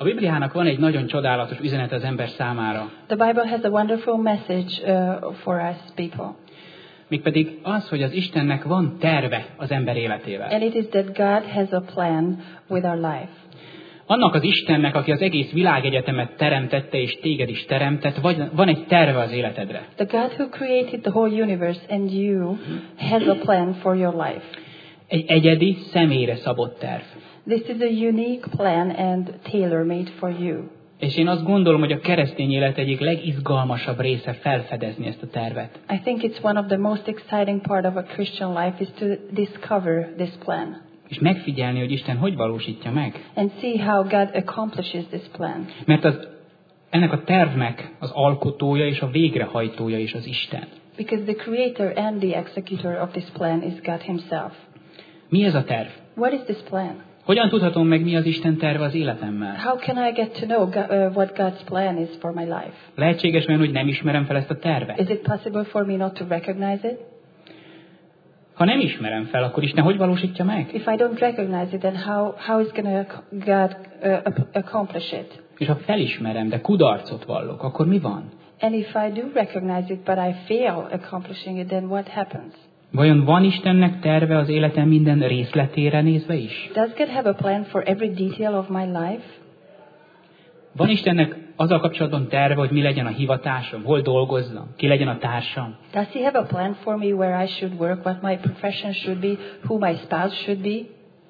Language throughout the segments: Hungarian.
A Bibliának van egy nagyon csodálatos üzenet az ember számára. The Bible has a wonderful message for us people. Mégpedig az, hogy az Istennek van terve az ember életével. And it is that God has a plan with our life. Annak az Istennek, aki az egész világegyetemet teremtette, és téged is teremtett, van egy terve az életedre. The God who created the whole universe and you has a plan for your life. Egy egyedi, személyre szabott terv. This is a unique plan and tailor-made for you. És én azt gondolom, hogy a keresztény élet egyik legizgalmasabb része felfedezni ezt a tervet. I think it's one of the most exciting part of a Christian life is to discover this plan. És megfigyelni, hogy Isten hogy valósítja meg. And see how God accomplishes this plan. Mert ennek a tervnek az alkotója és a végrehajtója is az Isten. Because the creator and the executor of this plan is God himself. Mi ez a terv? What is this plan? Hogyan tudhatom meg, mi az Isten terve az életemmel? How can I get to know what God's plan is for my life? Lehetséges olyan, hogy nem ismerem fel ezt a tervet? Is it possible for me not to recognize it? Ha nem ismerem fel, akkor Isten hogy valósítja meg? If I don't recognize it, then how is God accomplish it? És ha felismerem, de kudarcot vallok, akkor mi van? And if I do recognize it, but I fail accomplishing it, then what happens? Vajon van Istennek terve az életem minden részletére nézve is? Does God have a plan for every detail of my life? Van Istennek azzal kapcsolatban terve, hogy mi legyen a hivatásom, hol dolgozzam, ki legyen a társam? Does He have a plan for me where I should work, what my profession should be, who my spouse should be?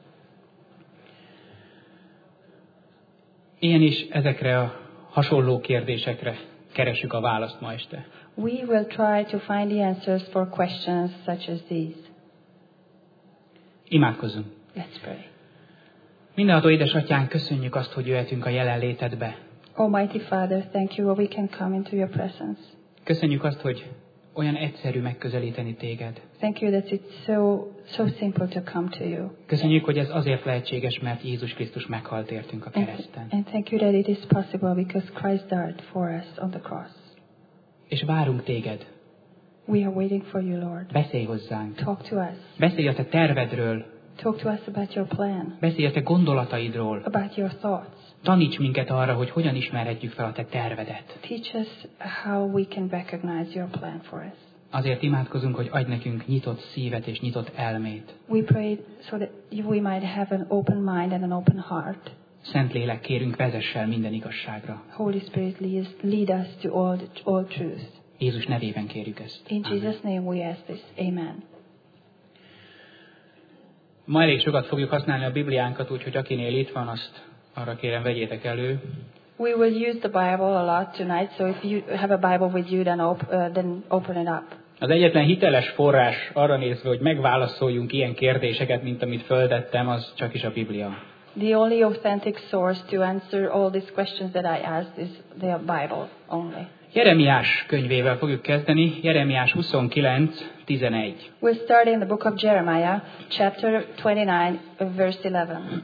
Ilyen is ezekre a hasonló kérdésekre keresjük a választ ma este. We will try to find the answers for questions such as these. Imádkozzunk. Let's pray. Mindenható édesatyánk, köszönjük azt, hogy jöhetünk a jelenlétedbe. Almighty Father, thank you that we can come into your presence. Köszönjük azt, hogy olyan egyszerű megközelíteni téged. Thank you that it's so simple to come to you. Köszönjük, hogy ez azért lehetséges, mert Jézus Krisztus meghalt értünk a kereszten. And thank you that it is possible because Christ died for us on the cross. És várunk téged. We are waiting for you, Lord. Beszélj hozzánk. Talk to us. Beszélj a te tervedről. Talk to us about your plan. Beszélj a te gondolataidról. About your thoughts. Taníts minket arra, hogy hogyan ismerhetjük fel a te tervedet. Teach us how we can recognize your plan for us. Azért imádkozunk, hogy adj nekünk nyitott szívet és nyitott elmét. We pray so that we might have an open mind and an open heart. Szentlélek, kérünk, vezess el minden igazságra. Holy Spirit, lead us to all truth. Jézus nevében kérjük ezt. In Jesus' name we ask this. Amen. Ma elég sokat fogjuk használni a Bibliánkat, úgyhogy akinél itt van, azt arra kérem, vegyétek elő. We will use the Bible a lot tonight, so if you have a Bible with you, then open it up. Az egyetlen hiteles forrás arra nézve, hogy megválaszoljunk ilyen kérdéseket, mint amit föltettem, az csak is a Biblia. The only authentic source to answer all these questions that I asked is the Bible only. Jeremiás könyvével fogjuk kezdeni, Jeremiás 29:11. We'll start in the book of Jeremiah, chapter 29, verse 11.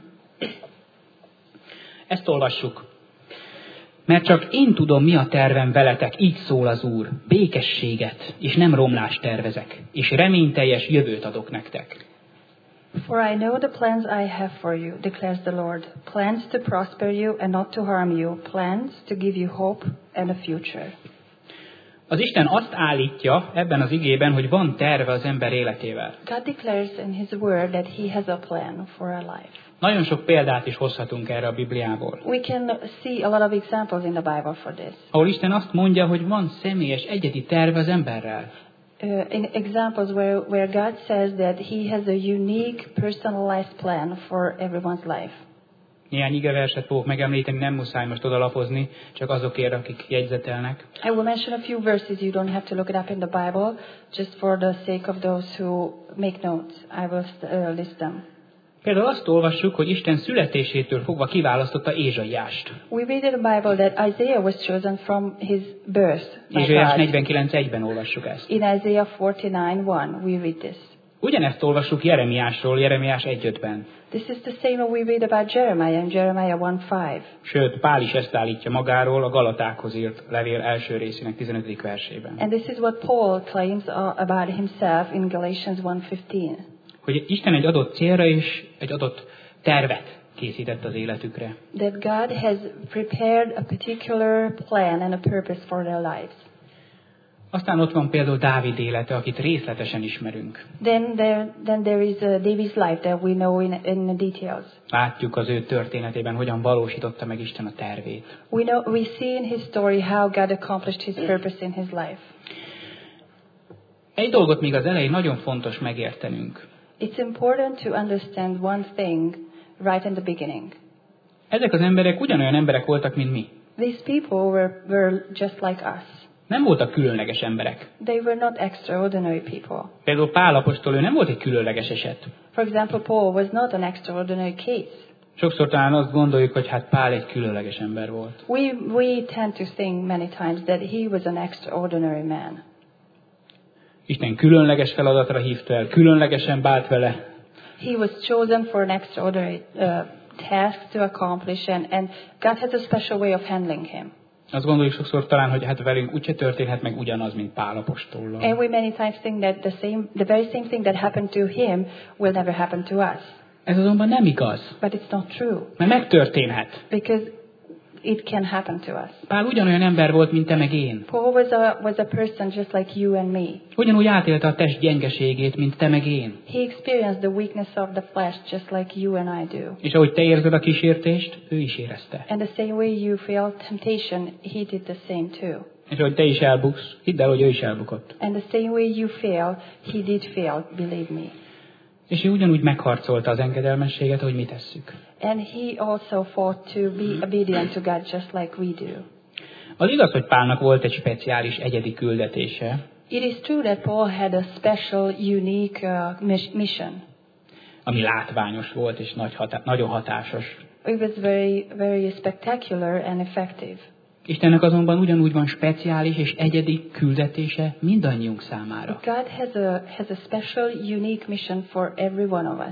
Ezt olvassuk. Mert csak én tudom, mi a tervem veletek, így szól az Úr. Békességet, és nem romlást tervezek, és reményteljes jövőt adok nektek. For I know the plans I have for you, declares the Lord. Plans to prosper you and not to harm you. Plans to give you hope and a future. Az Isten azt állítja ebben az igében, hogy van terve az ember életével. God declares in His Word that He has a plan for our life. Nagyon sok példát is hozhatunk erre a Bibliából. We can see a lot of examples in the Bible for this. Ahol Isten azt mondja, hogy van személyes, egyedi terve az emberrel. In examples where God says that He has a unique, personalized plan for everyone's life. Néhány igeverset fogok megemlíteni, nem muszáj most odalapozni, csak azokért, akik jegyzetelnek. I will mention a few verses. You don't have to look it up in the Bible, just for the sake of those who make notes. I will list them. Például azt olvassuk, hogy Isten születésétől fogva kiválasztotta Ézsaiást. We read in the Bible that Isaiah was chosen from his birth. Ézsaiás 49:1-ben olvassuk ezt. In Isaiah 49:1 we read this. Ugyanezt olvassuk Jeremiásról, Jeremiás 1:5-ben. This is the same what we read about Jeremiah in Jeremiah 1:5. Sőt, Pál is ezt állítja magáról a Galatákhoz írt levél első részének 15. versében. And this is what Paul claims about himself in Galatians 1:15. Hogy Isten egy adott célra és egy adott tervet készített az életükre. that God has prepared a particular plan and a purpose for their lives. Aztán ott van például Dávid élete, akit részletesen ismerünk. Then there is David's life that we know in the details. Látjuk az ő történetében, hogyan valósította meg Isten a tervét. We see in his story how God accomplished his purpose in his life. Egy dolgot még az elején nagyon fontos megértenünk. It's important to understand one thing right in the beginning. Ezek az emberek ugyanolyan emberek voltak, mint mi. These people were just like us. Nem voltak különleges emberek. They were not extraordinary people. Például Pál apostol, ő nem volt egy különleges eset. For example, Paul was not an extraordinary case. Sokszor talán azt gondoljuk, hogy hát Pál egy különleges ember volt. We tend to think many times that he was an extraordinary man. Isten különleges feladatra hívta el, különlegesen bánt vele. He was chosen for an extraordinary task to accomplish, and God has a special way of handling him. Azt gondoljuk sokszor talán, hogy hát velünk úgyse történhet meg ugyanaz, mint Pál apostollal. And we many times think that the very same thing that happened to him will never happen to us. Ez azonban nem igaz, But it's not true, mert megtörténhet. because it can happen to us. Pál ugyanolyan ember volt, mint te meg én. Paul was a person just like you and me. Ugyanúgy átélte a test gyengeségét, mint te meg én. He experienced the weakness of the flesh just like you and I do. És ahogy te érzed a kísértést, ő is érezte. And the same way you feel temptation, he did the same too. És ahogy te is elbuksz, hidd el, hogy ő is elbukott. And the same way you fail, he did fail, believe me. És ő ugyanúgy megharcolta az engedelmességet, hogy mi tesszük. And he also fought to be obedient to God just like we do. Az igaz, hogy Pálnak volt egy speciális egyedi küldetése, It is true that Paul had a special, unique mission. ami látványos volt és nagyon hatásos. It was very, very spectacular and effective. Istennek azonban ugyanúgy van speciális és egyedi küldetése mindannyiunk számára. God has a special, unique mission for every one of us.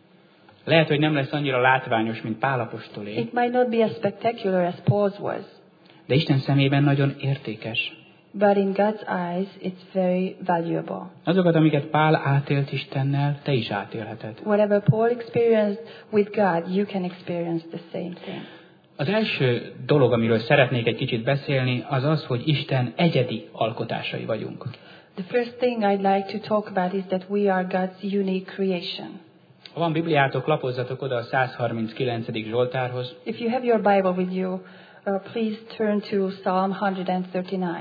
Lehet, hogy nem lesz annyira látványos, mint Pál apostolé, It might not be as spectacular as Paul's was, de Isten szemében nagyon értékes. but in God's eyes, it's very valuable. Azokat, amiket Pál átélt Istennel, te is átélheted. Whatever Paul experienced with God, you can experience the same thing. Az első dolog, amiről szeretnék egy kicsit beszélni, az az, hogy Isten egyedi alkotásai vagyunk. The first thing I'd like to talk about is that we are God's unique creation. Ha van Bibliátok, lapozzatok oda a 139. Zsoltárhoz. If you have your Bible with you, please turn to Psalm 139.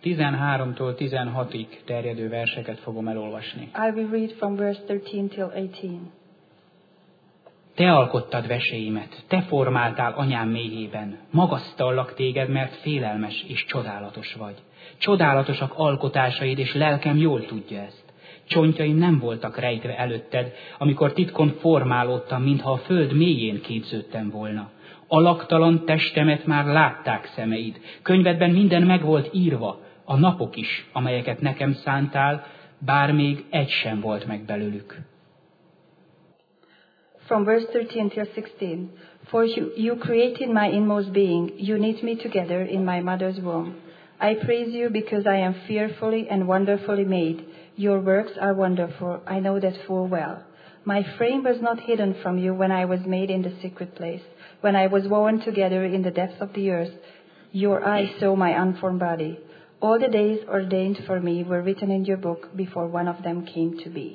13-tól 16-ig terjedő verseket fogom elolvasni. I will read from verse 13 till 18. Te alkottad veséimet, te formáltál anyám mélyében. Magasztallak téged, mert félelmes és csodálatos vagy. Csodálatosak alkotásaid, és lelkem jól tudja ezt. Csontjaim nem voltak rejtve előtted, amikor titkon formálódtam, mintha a föld mélyén képződtem volna. Alaktalan testemet már látták szemeid. Könyvedben minden meg volt írva, a napok is, amelyeket nekem szántál, bár még egy sem volt meg belőlük. From verse 13 till 16. For you created my inmost being. You knit me together in my mother's womb. I praise you because I am fearfully and wonderfully made. Your works are wonderful. I know that full well. My frame was not hidden from you when I was made in the secret place. When I was woven together in the depths of the earth, your eyes saw my unformed body. All the days ordained for me were written in your book before one of them came to be.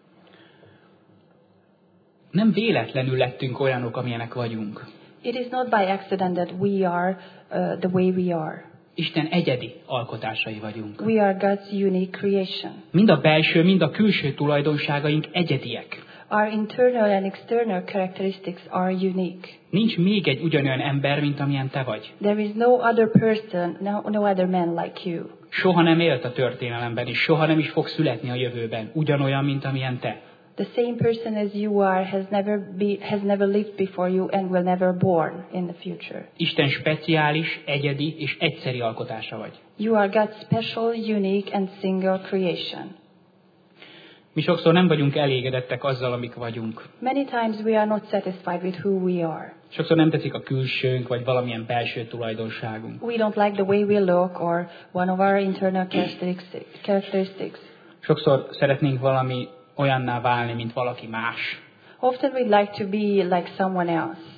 Nem véletlenül lettünk olyanok, amilyenek vagyunk. It is not by accident that we are the way we are. Isten egyedi alkotásai vagyunk. We are God's unique creation. Mind a belső, mind a külső tulajdonságaink egyediek. Our internal and external characteristics are unique. Nincs még egy ugyanolyan ember, mint amilyen te vagy. There is no other person, no other man like you. Soha nem élt a történelemben, és soha nem is fog születni a jövőben, ugyanolyan, mint amilyen te. The same person as you are has never lived before you and will never born in the future. Isten speciális, egyedi és egyszeri alkotása vagy. You are God's special, unique and single creation. Mi sokszor nem vagyunk elégedettek azzal, amik vagyunk. Many times we are not satisfied with who we are. Sokszor nem tetszik a külsőnk, vagy valamilyen belső tulajdonságunk. We don't like the way we look or one of our internal characteristics. Sokszor szeretnénk valami olyanná válni, mint valaki más. Often we'd like to be like someone else.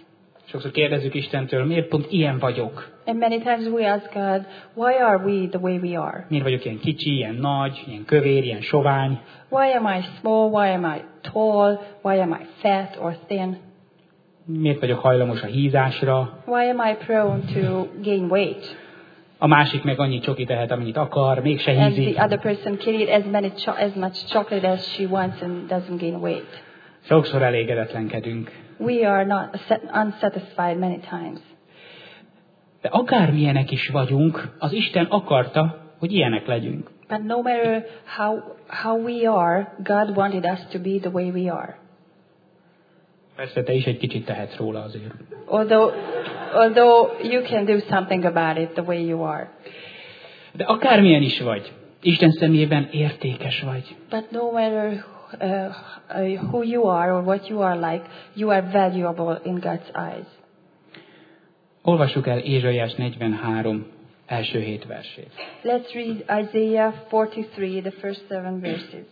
Sokszor kérdezzük Istentől, miért pont ilyen vagyok? And many times we ask God, why are we the way we are? Miért vagyok ilyen kicsi, ilyen nagy, ilyen kövér, ilyen sovány? Why am I small? Why am I tall? Why am I fat or thin? Miért vagyok hajlamos a hízásra? Why am I prone to gain weight? A másik meg annyit csokit tehet, amennyit akar, mégse And hízik. the other person can eat as much chocolate as she wants and doesn't gain weight. Sokszor elégedetlenkedünk. We are not unsatisfied many times. De akármilyenek is vagyunk, az Isten akarta, hogy ilyenek legyünk. But no matter how we are, God wanted us to be the way we are. Persze te is egy kicsit tehetsz róla azért. Although you can do something about it the way you are. De akármilyen is vagy, Isten szemében értékes vagy. But no matter who you are or what you are like, you are valuable in God's eyes. Olvassuk el Ézsaiás 43 első 7 versét. Let's read Isaiah 43, the first 7 verses.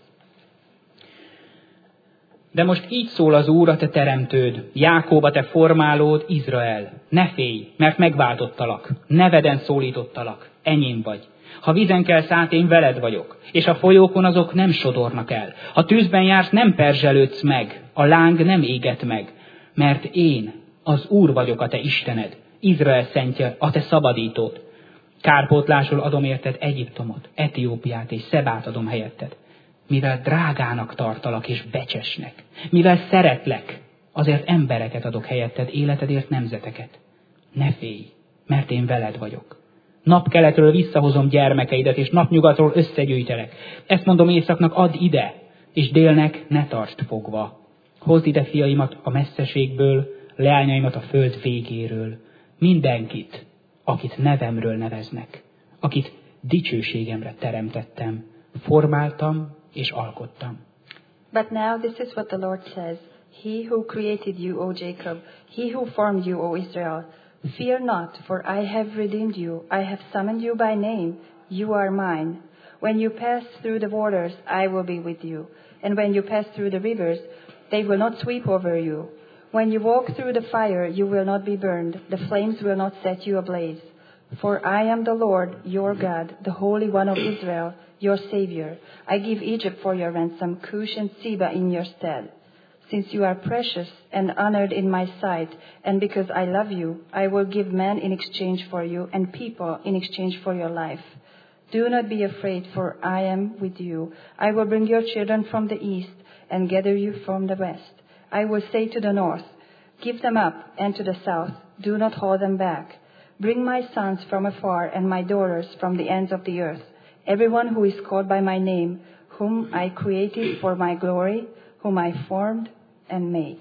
De most így szól az Úr, a te teremtőd, Jákób, a te formálód, Izrael. Ne félj, mert megváltottalak, neveden szólítottalak, enyém vagy. Ha vízen kelsz át, én veled vagyok, és a folyókon azok nem sodornak el. Ha tűzben jársz, nem perzselődsz meg, a láng nem éget meg, mert én, az Úr vagyok, a te Istened, Izrael szentje, a te szabadítód. Kárpótlásul adom érted Egyiptomot, Etiópiát és Szebát adom helyetted. Mivel drágának tartalak és becsesnek, mivel szeretlek, azért embereket adok helyetted, életedért nemzeteket. Ne félj, mert én veled vagyok. Napkeletről visszahozom gyermekeidet, és napnyugatról összegyűjtelek. Ezt mondom északnak, add ide, és délnek ne tartsd fogva. Hozd ide fiaimat a messzeségből, leányaimat a föld végéről. Mindenkit, akit nevemről neveznek, akit dicsőségemre teremtettem, formáltam és alkottam. But now this is what the Lord says. He who created you, O Jacob, he who formed you, O Israel. Fear not, for I have redeemed you. I have summoned you by name. You are mine. When you pass through the waters, I will be with you. And when you pass through the rivers, they will not sweep over you. When you walk through the fire, you will not be burned. The flames will not set you ablaze. For I am the Lord, your God, the Holy One of Israel, your Savior. I give Egypt for your ransom, Cush and Seba in your stead. Since you are precious and honored in my sight, and because I love you, I will give men in exchange for you, and people in exchange for your life. Do not be afraid, for I am with you. I will bring your children from the east, and gather you from the west. I will say to the north, give them up, and to the south, do not hold them back. Bring my sons from afar, and my daughters from the ends of the earth. Everyone who is called by my name, whom I created for my glory, whom I formed and made.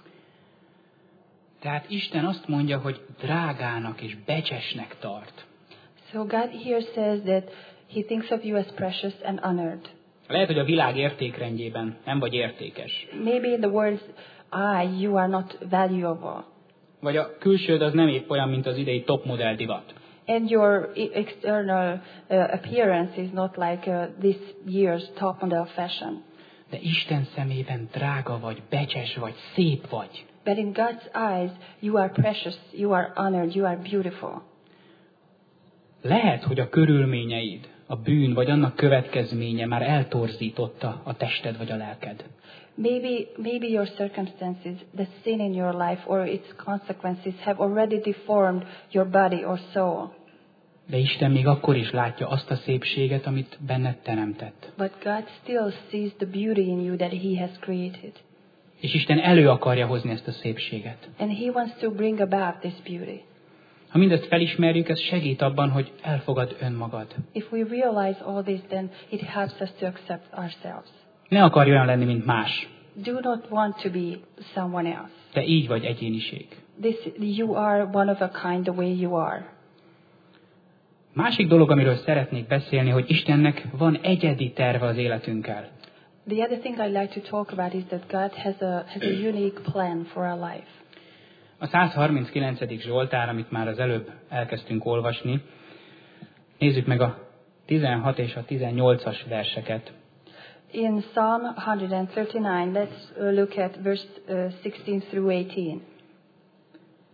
Tehát Isten azt mondja, hogy drágának és becsesnek tart. So God here says that he thinks of you as precious and honored. Lehet, hogy a világ értékrendjében nem vagy értékes. Maybe in the world's eye you are not valuable. Vagy a külsőd az nem épp olyan, mint az idei topmodell divat. And your external appearance is not like this year's top model fashion. De Isten szemében drága vagy, becses vagy, szép vagy. But in God's eyes, you are precious, you are honored, you are beautiful. Lehet, hogy a körülményeid, a bűn vagy annak következménye már eltorzította a tested vagy a lelked. Maybe your circumstances, the sin in your life or its consequences have already deformed your body or soul. De Isten még akkor is látja azt a szépséget, amit benned teremtett. But God still sees the beauty in you that He has created. És Isten elő akarja hozni ezt a szépséget. And He wants to bring about this beauty. Ha mindezt felismerjük, ez segít abban, hogy elfogad önmagad. If we realize all this, then it helps us to accept ourselves. Ne akarj olyan lenni, mint más. Do not want to be someone else. Te így vagy egyéniség. You are one of a kind the way you are. Másik dolog, amiről szeretnék beszélni, hogy Istennek van egyedi terve az életünkkel. The other thing I'd like to talk about is that God has a unique plan for our life. A 139. Zsoltár, amit már az előbb elkezdtünk olvasni, nézzük meg a 16 és a 18-as verseket. In Psalm 139, let's look at verse 16 through 18.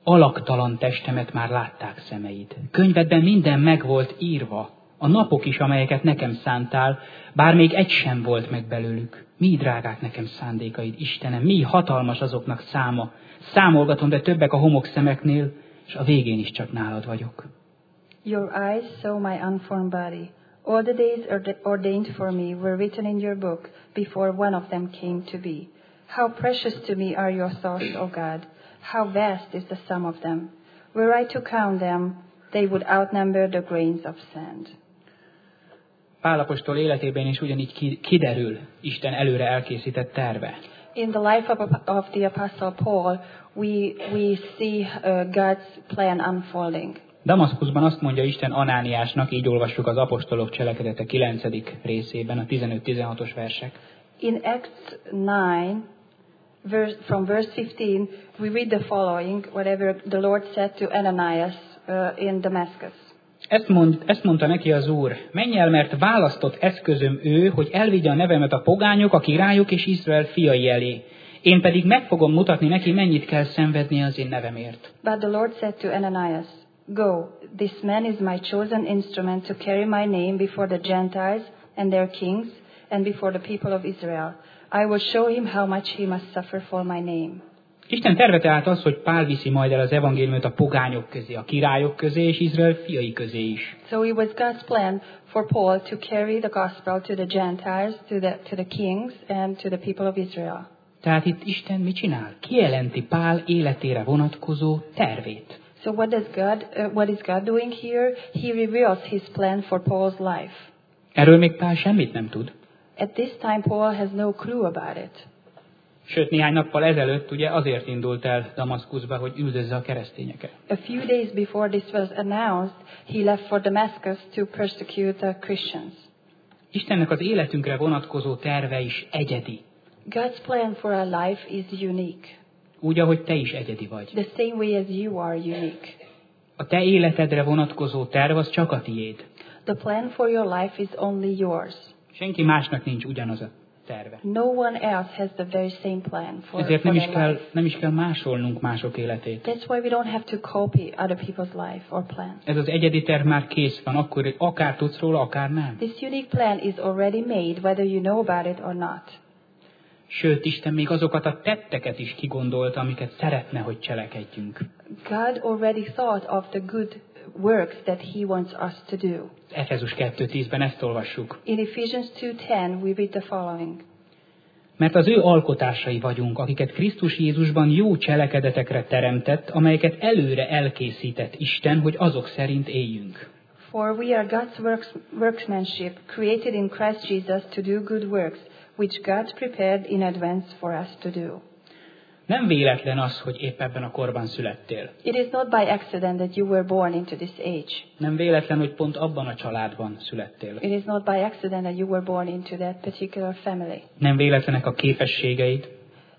alaktalan testemet már látták szemeid. Könyvedben minden meg volt írva, a napok is, amelyeket nekem szántál, bár még egy sem volt meg belőlük. Mi drágák nekem szándékaid, Istenem, mi hatalmas azoknak száma. Számolgatom, de többek a homokszemeknél, és a végén is csak nálad vagyok. Your eyes saw my unformed body. All the days ordained for me were written in your book before one of them came to be. How precious to me are your thoughts, O God. How vast is the sum of them. Were I to count them, they would outnumber the grains of sand. Pál apostol életében is ugyanígy kiderül Isten előre elkészített terve. In the life of the Apostle Paul, we see God's plan unfolding. Damaszkuszban azt mondja Isten Anániásnak, így olvassuk az Apostolok Cselekedete 9. részében, a 15-16-os versek. In Acts 9, from verse 15, we read the following, whatever the Lord said to Ananias in Damascus. Ezt mondta neki az Úr, menj el, mert választott eszközöm ő, hogy elvigye a nevemet a pogányok, a királyok és Izrael fiai elé. Én pedig meg fogom mutatni neki, mennyit kell szenvednie az én nevemért. But the Lord said to Ananias, Go, this man is my chosen instrument to carry my name before the Gentiles and their kings and before the people of Israel. I will show him how much he must suffer for my name. Isten terve tehát az, hogy Pál viszi majd el az evangéliumot a pogányok közé, a királyok közé és Izrael fiai közé is. So it was God's plan for Paul to carry the gospel to the Gentiles, to the kings and to the people of Israel. Tehát itt Isten mit csinál? Kijelenti Pál életére vonatkozó tervét. So what is God doing here? He reveals his plan for Paul's life. Erről még Pál semmit nem tud. At this time Paul has no clue about it. Sőt, néhány nappal ezelőtt ugye azért indult el Damaszkuszba, hogy üldözze a keresztényeket. A few days before this was announced, he left for Damascus to persecute the Christians. Istennek az életünkre vonatkozó terve is egyedi. God's plan for our life is unique. Úgy, ahogy te is egyedi vagy. The same way as you are unique. A te életedre vonatkozó terv az csak a tiéd. The plan for your life is only yours. Senki másnak nincs ugyanaz a terve. No one else has the very same plan for Ezért their life. nem is kell másolnunk mások életét. That's why we don't have to copy other people's life or plan. Ez az egyedi terv már kész van, akkor akár tudsz róla, akár nem. This unique plan is already made, whether you know about it or not. Sőt, Isten még azokat a tetteket is kigondolta, amiket szeretne, hogy cselekedjünk. God already thought of the good works that he wants us to do. Efezus 2:10-ben ezt olvassuk. In Ephesians 2:10 we read the following. Mert az ő alkotásai vagyunk, akiket Krisztus Jézusban jó cselekedetekre teremtett, amelyeket előre elkészített Isten, hogy azok szerint éljünk. For we are God's workmanship, created in Christ Jesus to do good works, which God prepared in advance for us to do. Nem véletlen az, hogy épp ebben a korban születtél. It is not by accident that you were born into this age. Nem véletlen, hogy pont abban a családban születtél. It is not by accident that you were born into that particular family. Nem véletlenek a képességeid.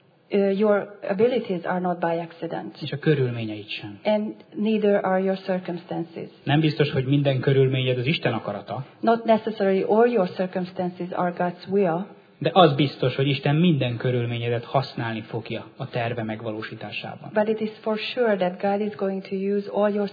Your abilities are not by accident. És a körülményeid sem. And neither are your circumstances. Nem biztos, hogy minden körülményed az Isten akarata. Not necessarily all your circumstances are God's will. De az biztos, hogy Isten minden körülményedet használni fogja a terve megvalósításában. But it is for sure that God is going to use all your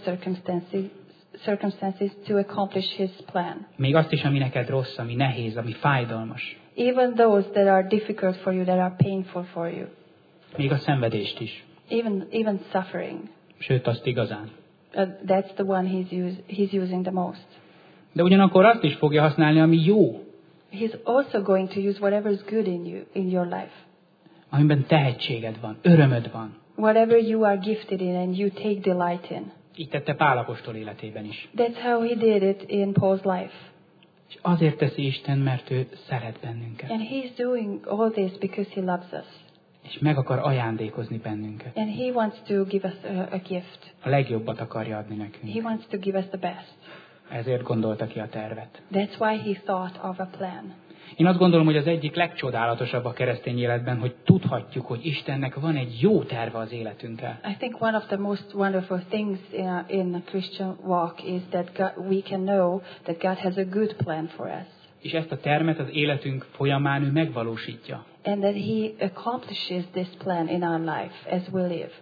circumstances to accomplish his plan. Még azt is, ami neked rossz, ami nehéz, ami fájdalmas. Even those that are difficult for you, that are painful for you. Még a szenvedést is. Even suffering. Sőt, azt igazán. That's the one he's using the most. De ugyanakkor azt is fogja használni, ami jó. He's also going to use whatever is good in your life. Amiben tehetséged van, örömöd van. Whatever you are gifted in and you take delight in. Így tette Pál apostol életében is. That's how he did it in Paul's life. És azért teszi Isten, mert ő szeret bennünket. And he's doing all this because he loves us. És meg akar ajándékozni bennünket. And he wants to give us a gift. A legjobbat akarja adni nekünk. He wants to give us the best. Ezért gondolta ki a tervet. That's why he thought of a plan. Én azt gondolom, hogy az egyik legcsodálatosabb a keresztény életben, hogy tudhatjuk, hogy Istennek van egy jó terve az életünkkel. I think one of the most wonderful things in a Christian walk is that we can know that God has a good plan for us. És ezt a tervet az életünk folyamán ő megvalósítja. And that he accomplishes this plan in our life as we live.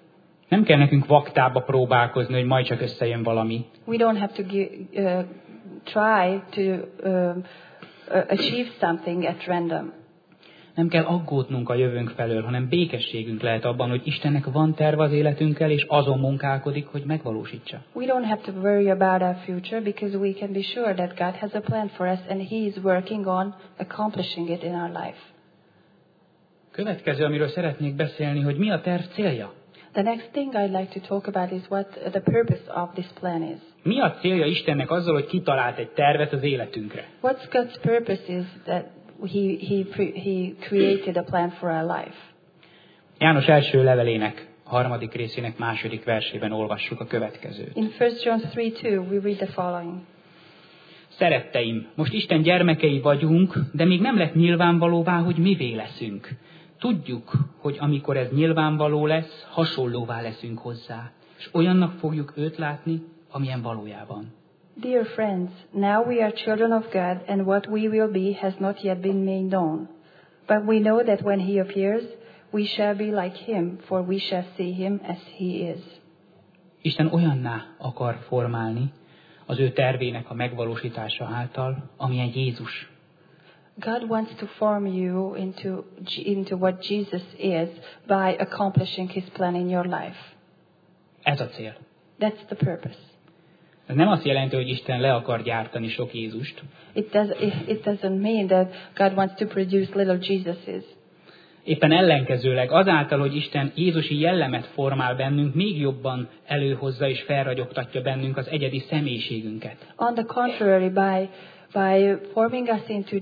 Nem kell nekünk vaktába próbálkozni, hogy majd csak összejön valami. We don't have to try to achieve something at random. Nem kell aggódnunk a jövőnk felől, hanem békességünk lehet abban, hogy Istennek van terve az életünkkel, és azon munkálkodik, hogy megvalósítsa. We don't have to worry about our future because we can be sure that God has a plan for us and He is working on accomplishing it in our life. Következő, amiről szeretnék beszélni, hogy mi a terv célja. The next thing I'd like to talk about is what the purpose of this plan is. Mi a célja Istennek azzal, hogy kitalált egy tervet az életünkre? What's God's purpose is that He created a plan for our life. János első levelének, 3. részének 2. versében olvassuk a következőt. In 1 John 3:2 we read the following. Szeretteim, most Isten gyermekei vagyunk, de még nem lett nyilvánvalóvá, hogy mivé leszünk. Tudjuk, hogy amikor ez nyilvánvaló lesz, hasonlóvá leszünk hozzá, és olyannak fogjuk őt látni, amilyen valójában. Dear friends, now we are children of God, and what we will be has not yet been made known. But we know that when He appears, we shall be like Him, for we shall see Him as He is. Isten olyanná akar formálni az ő tervének a megvalósítása által, amilyen Jézus. God wants to form you into what Jesus is by accomplishing His plan in your life. Ez a cél. That's the purpose. Ez nem azt jelenti, hogy Isten le akar gyártani sok Jézust. It doesn't mean that God wants to produce little Jesuses. Éppen ellenkezőleg azáltal, hogy Isten Jézusi jellemet formál bennünk, még jobban előhozza és felragyogtatja bennünk az egyedi személyiségünket. On the contrary, by forming us into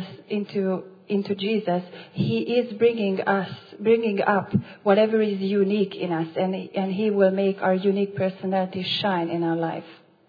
Jesus, He is bringing up whatever is unique in us, and He will make our unique personality shine in our life.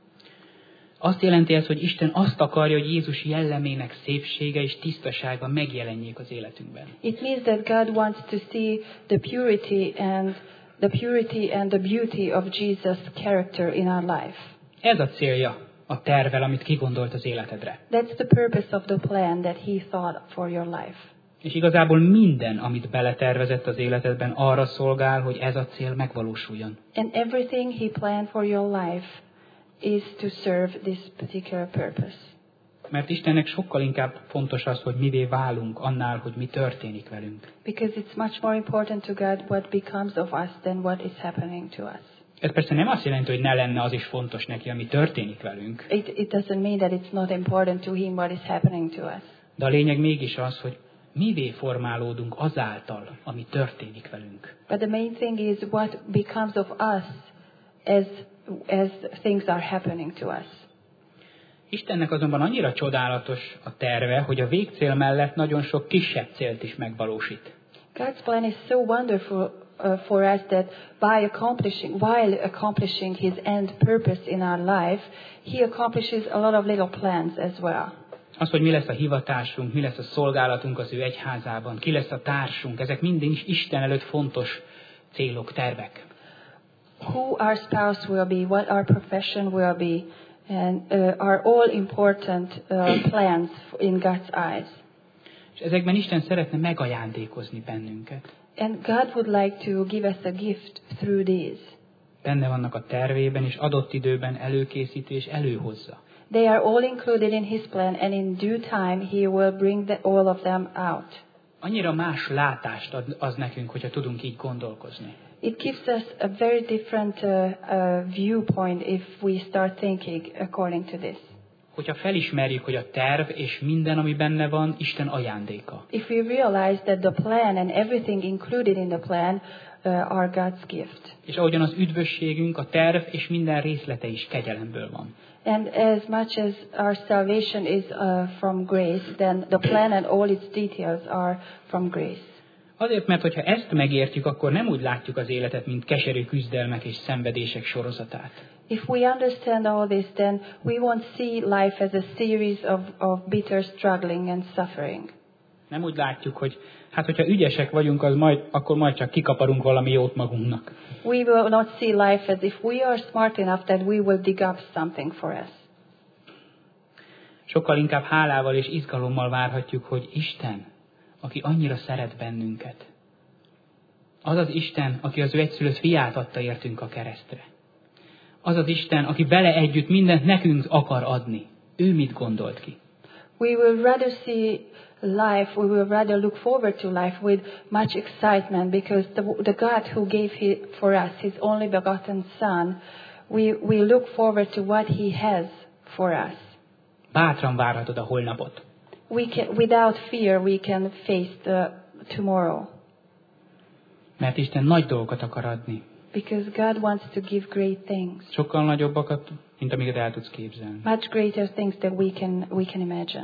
Azt jelenti ez, hogy Isten azt akarja, hogy Jézus jellemének szépsége és tisztasága megjelenjék az életünkben. It means that God wants to see the purity and the beauty of Jesus' character in our life. Ez a célja a tervvel, amit kigondolt az életedre. That's the purpose of the plan that He thought for your life. És igazából minden, amit beletervezett az életedben, arra szolgál, hogy ez a cél megvalósuljon. And everything He planned for your life is to serve this particular purpose. Mert Istennek sokkal inkább fontos az, hogy mivé válunk annál, hogy mi történik velünk. Because it's much more important to God what becomes of us than what is happening to us. Ez persze nem azt jelenti, hogy ne lenne az is fontos neki, ami történik velünk. It doesn't mean that it's not important to Him what is happening to us. De a lényeg mégis az, hogy mivé formálódunk azáltal, ami történik velünk. But the main thing is what becomes of us as things are happening to us. Istennek azonban annyira csodálatos a terve, hogy a végcél mellett nagyon sok kisebb célt is megvalósít. God's plan is so wonderful for us that while accomplishing His end purpose in our life, He accomplishes a lot of little plans as well. Az, hogy mi lesz a hivatásunk, mi lesz a szolgálatunk az ő egyházában, ki lesz a társunk, ezek mind is Isten előtt fontos célok, tervek. Who our spouse will be, what our profession will be, and are all important plans in God's eyes. És ezekben Isten szeretne megajándékozni bennünket. And God would like to give us a gift through these. Benne vannak a tervében, és adott időben előkészíti és előhozza. They are all included in His plan, and in due time He will bring all of them out. Annyira más látást ad az nekünk, hogyha tudunk így gondolkozni. It gives us a very different viewpoint if we start thinking according to this. Hogyha felismerjük, hogy a terv és minden, ami benne van, Isten ajándéka. If we realize that the plan and everything included in the plan are God's gift. És ahogyan az üdvösségünk, a terv és minden részlete is kegyelemből van. And as much as our salvation is from grace, then the plan and all its details are from grace. Azért, mert hogyha ezt megértjük, akkor nem úgy látjuk az életet, mint keserű küzdelmek és szenvedések sorozatát. If we understand all this, then we won't see life as a series of bitter struggling and suffering. Nem úgy látjuk, hogy hogyha ügyesek vagyunk, akkor majd csak kikaparunk valami jót magunknak. We will not see life as if we are smart enough that we will dig up something for us. Sokkal inkább hálával és izgalommal várhatjuk, hogy Isten, aki annyira szeret bennünket, Az az Isten, aki az ő egyszülött fiát adta értünk a keresztre. Az az Isten, aki vele együtt mindent nekünk akar adni. Ő mit gondolt ki? We will rather see life, we will rather look forward to life with much excitement because the God who gave for us his only begotten Son, we look forward to what he has for us. Bátran várhatod a holnapot. Without fear, we can face the tomorrow. Mert Isten nagy dolgokat akar adni. Because God wants to give great things. Sokkal nagyobbakat, mint amiket el tudsz képzelni. Much greater things than we can imagine.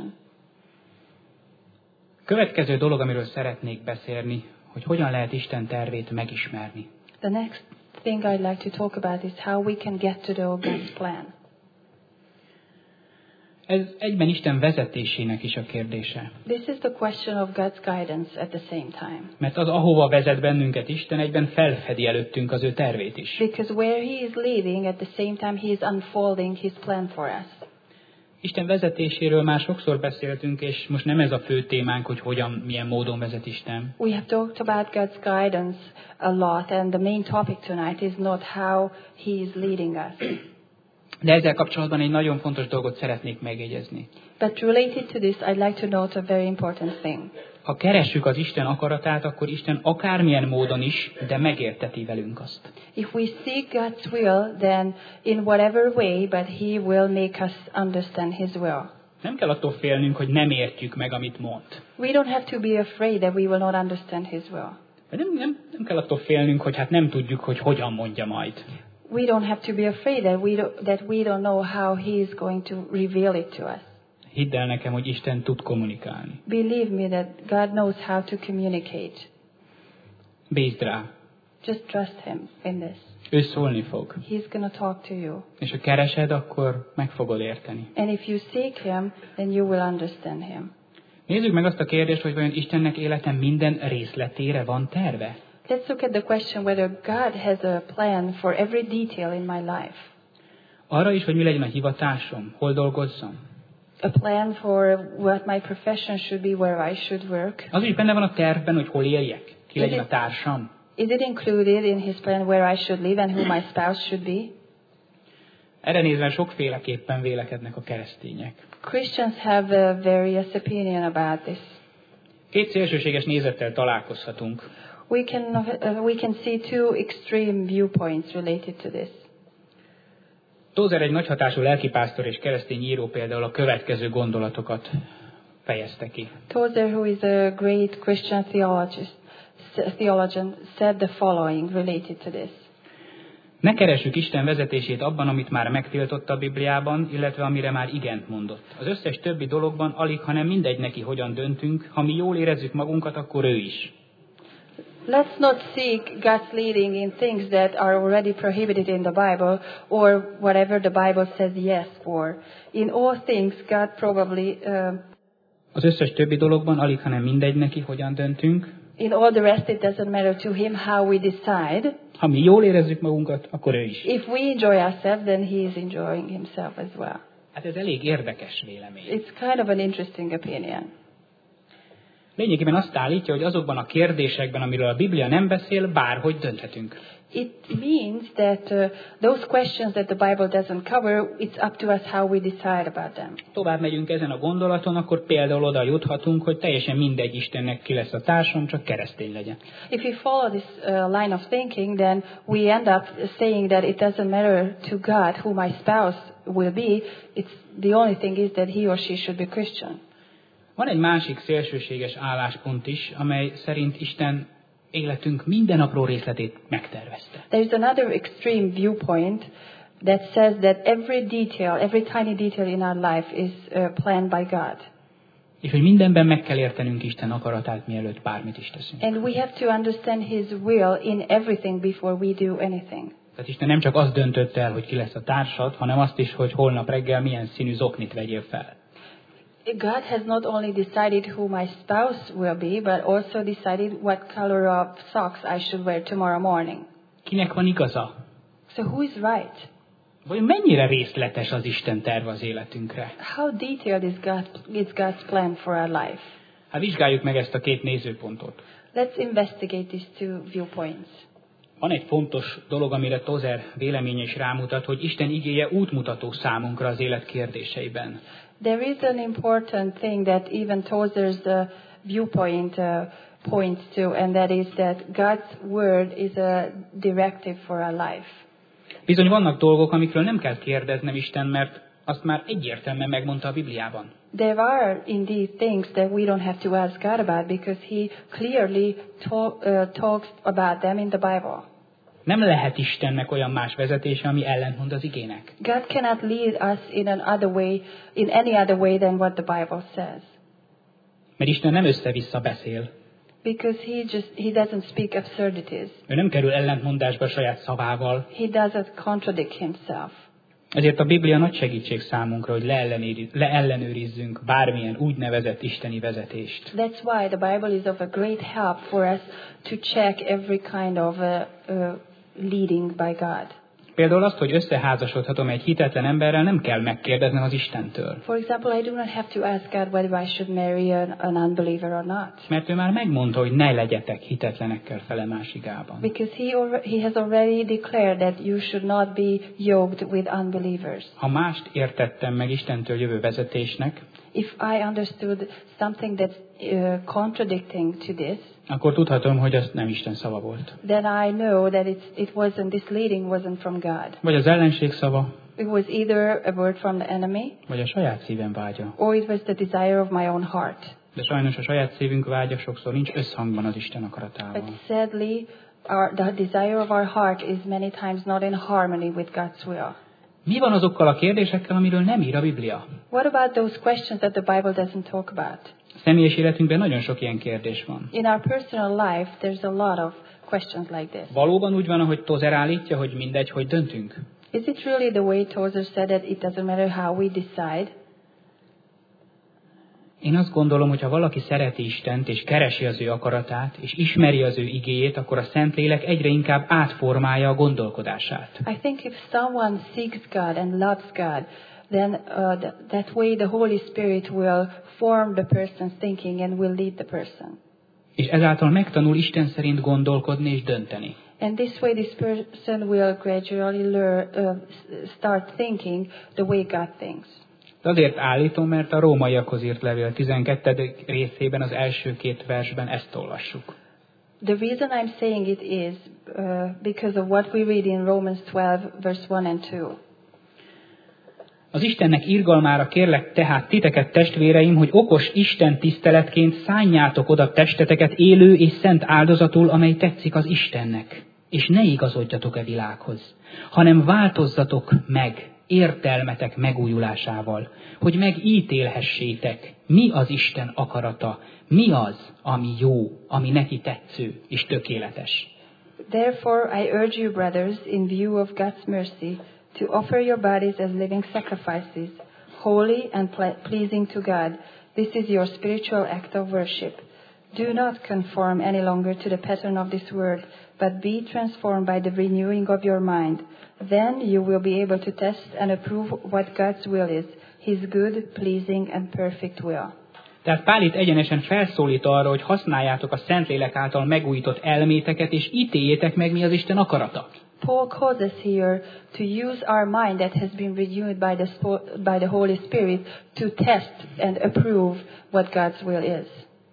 Következő dolog, amiről szeretnék beszélni, hogy hogyan lehet Isten tervét megismerni. The next thing I'd like to talk about is how we can get to know God's plan. Ez egyben Isten vezetésének is a kérdése. This is the question of God's guidance at the same time. Mert az, ahova vezet bennünket Isten, egyben felfedi előttünk az ő tervét is. Because where he is leading, at the same time he is unfolding his plan for us. Isten vezetéséről már sokszor beszéltünk, és most nem ez a fő témánk, hogy milyen módon vezet Isten. We have talked about God's guidance a lot, and the main topic tonight is not how he is leading us. De ezzel kapcsolatban egy nagyon fontos dolgot szeretnék megjegyezni. But related to this, I'd like to note a very important thing. Ha keressük az Isten akaratát, akkor Isten akármilyen módon is, de megérteti velünk azt. If we seek God's will, then in whatever way, but he will make us understand his will. Nem kell attól félnünk, hogy nem értjük meg, amit mond. We don't have to be afraid that we will not understand his will. Nem kell attól félnünk, hogy hát nem tudjuk, hogy hogyan mondja majd. We don't have to be afraid that we don't know how he is going to reveal it to us. Hidd el nekem, hogy Isten tud kommunikálni. Believe me that God knows how to communicate. Bízd rá. Just trust him in this. Ő szólni fog. He's going to talk to you. És ha keresed, akkor meg fogod érteni. And if you seek him, then you will understand him. Nézzük meg azt a kérdést, hogy vajon Istennek élete minden részletére van terve? Let's look at the question whether God has a plan for every detail in my life. Arra is, hogy mi legyen a hivatásom, hol dolgozzam. A plan for what my profession should be, where I should work. Az is benne van a tervben, hogy hol éljek, ki legyen a társam. Is it included in his plan where I should live and who my spouse should be? Erre nézve sokféleképpen vélekednek a keresztények. Christians have a various opinion about this. Két szélsőséges nézettel találkozhatunk. We can see two extreme viewpoints related to this. Tozer, egy nagy hatású lelkipásztor és keresztény író például a következő gondolatokat fejezte ki. Tozer, who is a great Christian theologian, said the following related to this. Ne keressük Isten vezetését abban, amit már megtiltott a Bibliában, illetve amire már igent mondott. Az összes többi dologban alig, hanem mindegy neki, hogyan döntünk. Ha mi jól érezzük magunkat, akkor ő is. Let's not seek God's leading in things that are already prohibited in the Bible or whatever the Bible says yes for. In all things, God probably... Az összes többi dologban alig, hanem mindegy neki, hogyan döntünk. In all the rest, it doesn't matter to him how we decide. Ha mi jól érezzük magunkat, akkor ő is. If we enjoy ourselves, then he is enjoying himself as well. Hát ez elég érdekes vélemény. It's kind of an interesting opinion. Lényegében azt állítja, hogy azokban a kérdésekben, amiről a Biblia nem beszél, bárhogy dönthetünk. It means that those questions that the Bible doesn't cover, it's up to us how we decide about them. Tovább megyünk ezen a gondolaton, akkor például oda juthatunk, hogy teljesen mindegy Istennek ki lesz a társam, csak keresztény legyen. If we follow this line of thinking, then we end up saying that it doesn't matter to God who my spouse will be. It's the only thing is that he or she should be Christian. Van egy másik szélsőséges álláspont is, amely szerint Isten életünk minden apró részletét megtervezte. There is another extreme viewpoint that says that every tiny detail in our life is planned by God. És hogy mindenben meg kell értenünk Isten akaratát, mielőtt bármit is teszünk. And we have to understand His will in everything before we do anything. Tehát Isten nem csak azt döntötte el, hogy ki lesz a társad, hanem azt is, hogy holnap reggel milyen színű zoknit vegyél fel. God has not only decided who my spouse will be, but also decided what color of socks I should wear tomorrow morning. Kinek van igaza? So who is right? Vagy mennyire részletes az Isten terve az életünkre? How detailed is God's plan for our life? Hát vizsgáljuk meg ezt a két nézőpontot. Let's investigate these two viewpoints. Van egy fontos dolog, amire Tozer véleménye is rámutat, hogy Isten igéje útmutató számunkra az élet kérdéseiben. There is an important thing that even Tozer's viewpoint points to, and that is that God's word is a directive for our life. Bizony vannak dolgok, amikről nem kell kérdeznem Isten, mert azt már egyértelműen megmondta a Bibliában. There are indeed things that we don't have to ask God about because He clearly talks about them in the Bible. Nem lehet Istennek olyan más vezetése, ami ellentmond az igének. God cannot lead us in any other way than what the Bible says. Mert Isten nem össze-vissza beszél. Because He doesn't speak absurdities. Ő nem kerül ellentmondásba a saját szavával. He doesn't contradict Himself. Ezért a Biblia nagy segítség számunkra, hogy leellenőrizzünk bármilyen úgynevezett isteni vezetést. That's why the Bible is of a great help for us to check every kind of leading by God. Például azt, hogy összeházasodhatom egy hitetlen emberrel, nem kell megkérdeznem az Istentől. For example, I do not have to ask God whether I should marry an unbeliever or not. Mert ő már megmondta, hogy ne legyetek hitetlenekkel fele másigában. Because he has already declared that you should not be yoked with unbelievers. Ha mást értettem meg Istentől jövő vezetésnek, If I understood something that's contradicting to this, akkor tudhatom, hogy az nem Isten szava volt. then I know that this leading wasn't from God. Vagy az ellenség szava, It was either a word from the enemy, vagy a saját szívem vágya. or it was the desire of my own heart. De sajnos a saját szívünk vágya sokszor nincs összhangban az Isten akaratával. But sadly, the desire of our heart is many times not in harmony with God's will. Mi van azokkal a kérdésekkel, amiről nem ír a Biblia? What about those questions that the Bible doesn't talk about? A személyes életünkben nagyon sok ilyen kérdés van. In our personal life, there's a lot of questions like this. Valóban úgy van, ahogy Tozer állítja, hogy mindegy, hogy döntünk? Is it really the way Tozer said that it doesn't matter how we decide? Én azt gondolom, hogy ha valaki szereti Istent, és keresi az ő akaratát, és ismeri az ő igéjét, akkor a Szentlélek egyre inkább átformálja a gondolkodását. I think if someone seeks God and loves God, then that way the Holy Spirit will form the person's thinking and will lead the person. És ezáltal megtanul Isten szerint gondolkodni és dönteni. And this way this person will gradually start thinking the way God thinks. De azért állítom, mert a Rómaiakhoz írt levél 12. részében az első 2 versben ezt olvassuk. The reason I'm saying it is because of what we read in Romans 12, verse 1 and 2. Az Istennek irgalmára kérlek tehát titeket, testvéreim, hogy okos Isten tiszteletként szánjátok oda testeteket élő és szent áldozatul, amely tetszik az Istennek. És ne igazodjatok a világhoz, hanem változzatok meg értelmetek megújulásával, hogy megítélhessétek, mi az Isten akarata, mi az, ami jó, ami neki tetsző és tökéletes. Therefore I urge you, brothers, in view of God's mercy, to offer your bodies as living sacrifices, holy and pleasing to God. This is your spiritual act of worship. Do not conform any longer to the pattern of this world, but be transformed by the renewing of your mind. Then you will be able to test and approve what God's will is, His good, pleasing and perfect will. Tehát Pál itt egyenesen felszólít arra, hogy használjátok a Szentlélek által megújított elméteket, és ítéljétek meg, mi az Isten akarata. Paul calls us here to use our mind that has been renewed by the Holy Spirit to test and approve what God's will is.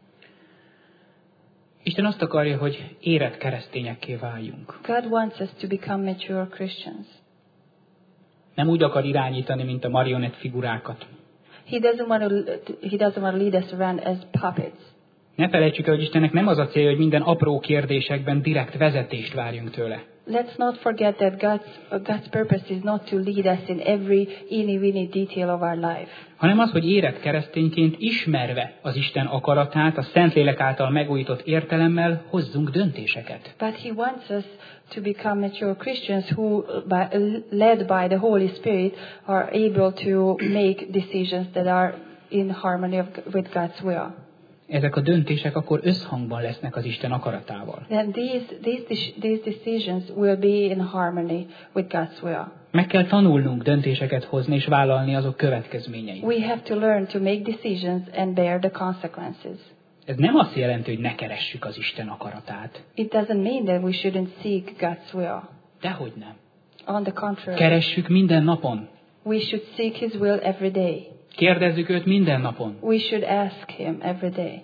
Isten azt akarja, hogy érett keresztényekké váljunk. God wants us to become mature Christians. Nem úgy akar irányítani, mint a marionett figurákat. He doesn't want to lead us around as puppets. Ne felejtsük el, hogy Istennek nem az a célja, hogy minden apró kérdésekben direkt vezetést várjunk tőle. Let's not forget that God's purpose is not to lead us in every eeny-weeny detail of our life. Hanem az, hogy érett keresztényként ismerve az Isten akaratát, a Szentlélek által megújított értelemmel hozzunk döntéseket. But He wants us to become mature Christians who, led by the Holy Spirit, are able to make decisions that are in harmony with God's will. Ezek a döntések akkor összhangban lesznek az Isten akaratával. Then these decisions will be in harmony with God's will. Meg kell tanulnunk döntéseket hozni és vállalni azok következményeit. We have to learn to make decisions and bear the consequences. Ez nem azt jelenti, hogy ne keressük az Isten akaratát. It doesn't mean that we shouldn't seek God's will. Dehogy nem. On the contrary, Keressük minden napon. we should seek His will every day. Kérdezzük őt minden napon. We should ask Him every day.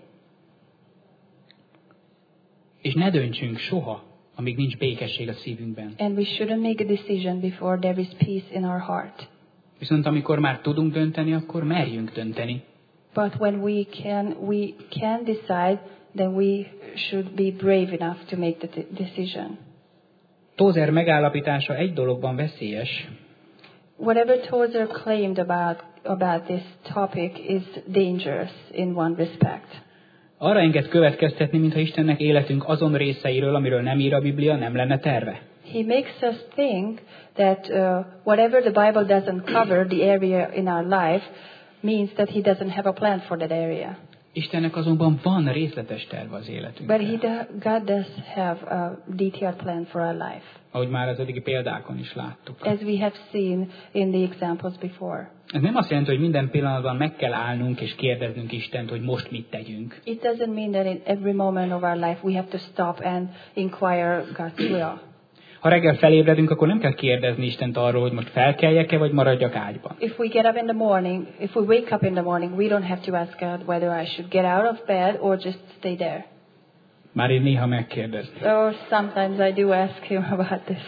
És ne döntsünk soha, amíg nincs békesség a szívünkben. And we shouldn't make a decision before there is peace in our heart. Viszont amikor már tudunk dönteni, akkor merjünk dönteni. But when we can decide, then we should be brave enough to make the decision. Tozer megállapítása egy dologban veszélyes. Whatever Tozer claimed about this topic is dangerous in one respect. Arra enged következtetni, mintha Istennek életünk azon részeiről, amiről nem ír a Biblia, nem lenne terve. He makes us think that whatever the Bible doesn't cover, the area in our life, means that He doesn't have a plan for that area. Istennek azonban van részletes terve az életünkben. But God does have a detailed plan for our life, Ahogy már az eddigi példákon is láttuk. as we have seen in the examples before. Ez nem azt jelenti, hogy minden pillanatban meg kell állnunk és kérdeznünk Istent, hogy most mit tegyünk. It doesn't mean that in every moment of our life we have to stop and inquire God's will. Ha reggel felébredünk, akkor nem kell kérdezni Istent arról, hogy most felkeljek-e, vagy maradjak ágyban. If we get up in the morning, if we wake up in the morning, we don't have to ask God whether I should get out of bed or just stay there. Már én néha megkérdezni. Or sometimes I do ask Him about this.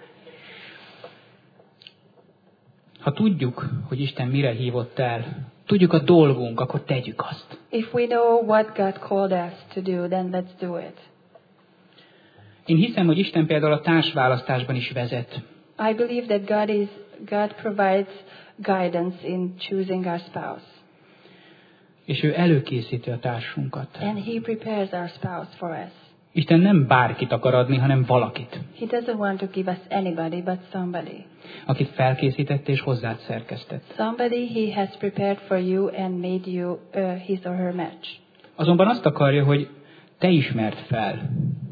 Ha tudjuk, hogy Isten mire hívott el, tudjuk a dolgunk, akkor tegyük azt. If we know what God called us to do, then let's do it. Én hiszem, hogy Isten például a társválasztásban is vezet. I believe that God provides guidance in choosing our spouse. És ő előkészíti a társunkat. And He prepares our spouse for us. Isten nem bárkit akar adni, hanem valakit, He doesn't want to give us anybody, but somebody. akit felkészített és hozzád szerkesztett. Somebody He has prepared for you and made you his or her match. Azonban azt akarja, hogy te ismerd fel.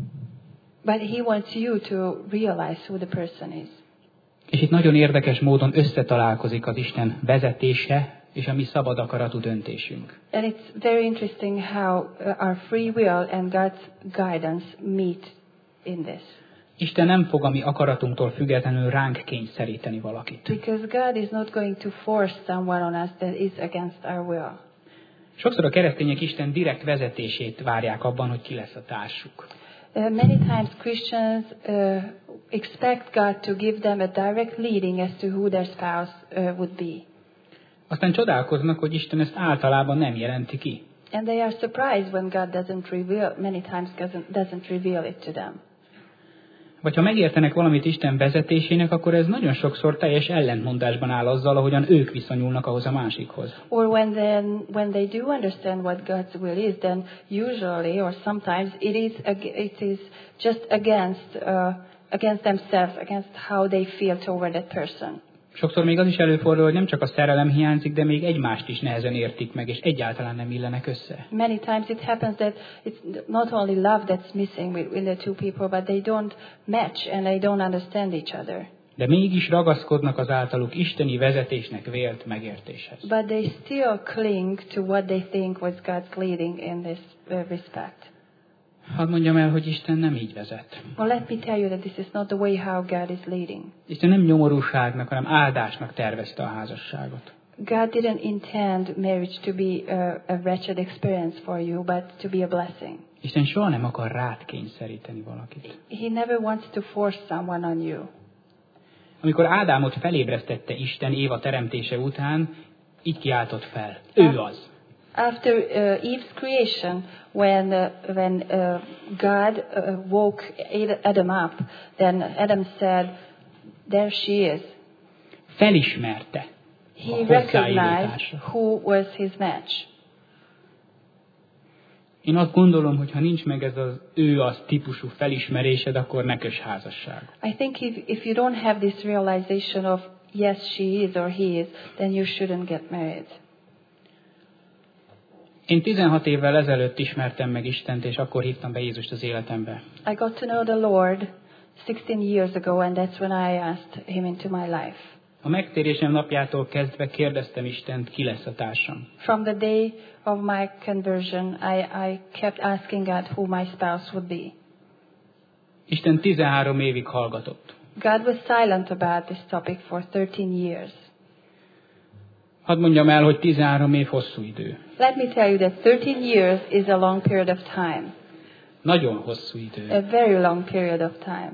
But He wants you to realize who the person is. És itt nagyon érdekes módon összetalálkozik az Isten vezetése és a mi szabad akaratú döntésünk. And it's very interesting how our free will and God's guidance meet in this. Isten nem fog a mi akaratunktól függetlenül ránk kényszeríteni valakit. Because God is not going to force someone on us that is against our will. Sokszor a keresztények Isten direkt vezetését várják abban, hogy ki lesz a társuk. Many times Christians expect God to give them a direct leading as to who their spouse would be. Aztán csodálkoznak, hogy Isten ezt általában nem jelenti ki. And they are surprised when God many times doesn't reveal it to them. Vagy ha megértenek valamit Isten vezetésének, akkor ez nagyon sokszor teljes ellentmondásban áll azzal, ahogyan ők viszonyulnak ahhoz a másikhoz. Or when they do understand what God's will is, then usually or sometimes it is just against themselves, against how they feel toward that person. Sokszor még az is előfordul, hogy nem csak a szerelem hiányzik, de még egymást is nehezen értik meg, és egyáltalán nem illenek össze. Many times it happens that it's not only love that's missing within the two people, but they don't match and they don't understand each other. De mégis ragaszkodnak az általuk isteni vezetésnek vélt megértéshez. But they still cling to what they think was God's leading in this respect. Hadd mondjam el, hogy Isten nem így vezet. Well, let me tell you that this is not the way how God is leading. Isten nem nyomorúságnak, hanem áldásnak tervezte a házasságot. God didn't intend marriage to be a wretched experience for you, but to be a blessing. Isten soha nem akar rád kényszeríteni valakit. He never wants to force someone on you. Amikor Ádámot felébresztette Isten Éva teremtése után, így kiáltott fel. Ő az. After Eve's creation, when God woke Adam up, then Adam said, "There she is." Felismerte He a recognized hozzáillításra. who was his match. Én azt gondolom, hogy ha nincs meg ez az ő az típusú felismerésed, akkor ne köss házasságot. I think if you don't have this realization of yes, she is or he is, then you shouldn't get married. Én 16 évvel ezelőtt ismertem meg Istent, és akkor hívtam be Jézust az életembe. I got to know the Lord 16 years ago, and that's when I asked him into my life. A megtérésem napjától kezdve kérdeztem Istent, ki lesz a társam. From the day of my conversion, I kept asking God who my spouse would be. Isten 13 évig hallgatott. God was silent about this topic for 13 years. Hadd mondjam el, hogy 13 év hosszú idő. Let me tell you that 13 years is a long period of time. Nagyon hosszú idő. A very long period of time.